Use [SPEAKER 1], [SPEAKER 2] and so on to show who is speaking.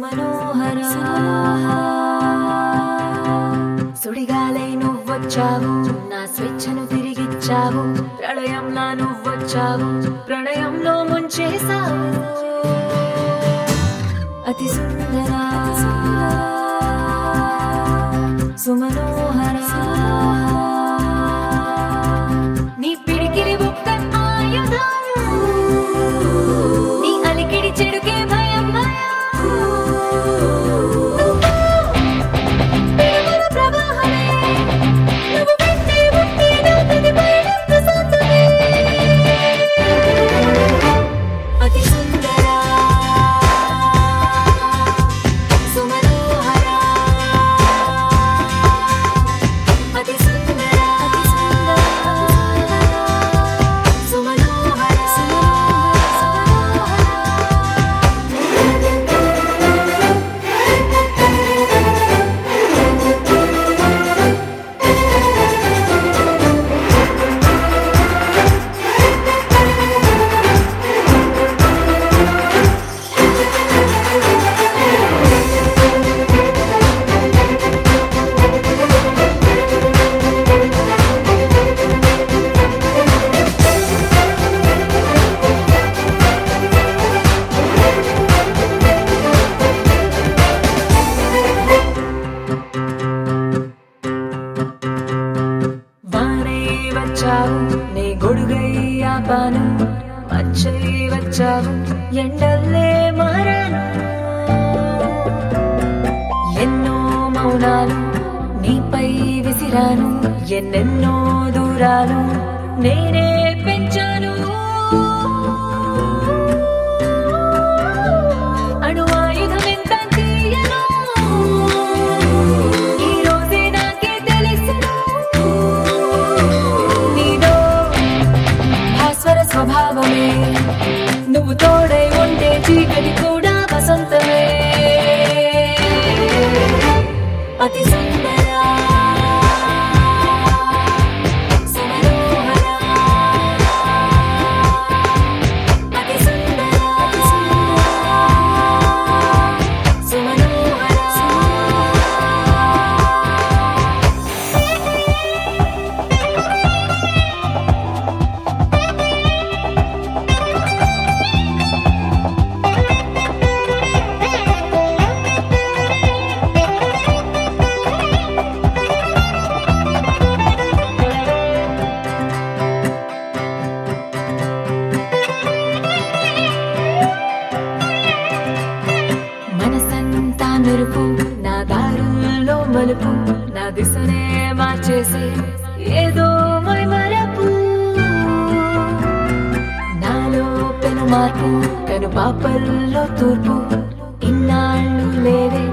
[SPEAKER 1] సుమనోహర సుడిగాలై నువ్వొచ్చావు, నా స్వేచ్ఛను తిరిగిచ్చావు, ప్రళయంలా నువ్వొచ్చావు, ప్రణయంలో ముంచేశావు. అతి సుందర సుమనోహర నీ పిడికిలి ఒక్క ఆయుధం, నీ అలికిడి చెడుకే భయం భయం. అతి సుందర సుమనోహర అతి సుందర సుమనోహర వచ్చావు, నే గొడుగై ఆపాను, మంచై వచ్చావు, ఎండల్లే మారాను. ఎన్నో మౌనాలు నీపై విసిరాను, ఎన్నెన్నో దూరాలు నేనే పెంచాను. అణువాయుధం ఎంత తీయను ఈ రోజే నాకే తెలుసును. స్వభావమే నువ్వు తోడై ఉంటే చీకటి కూడా వసంతమే. అతి సుందర సుమనోహర అతి సుందర సుమనోహర మెరుపు నా దారుల్లో మలుపు, నా దిశనే మార్చేసి ఏదో మైమరపు. నాలో పెను మార్పు, కను పాపల్లో తూర్పు, ఇన్నాళ్ళు లేదే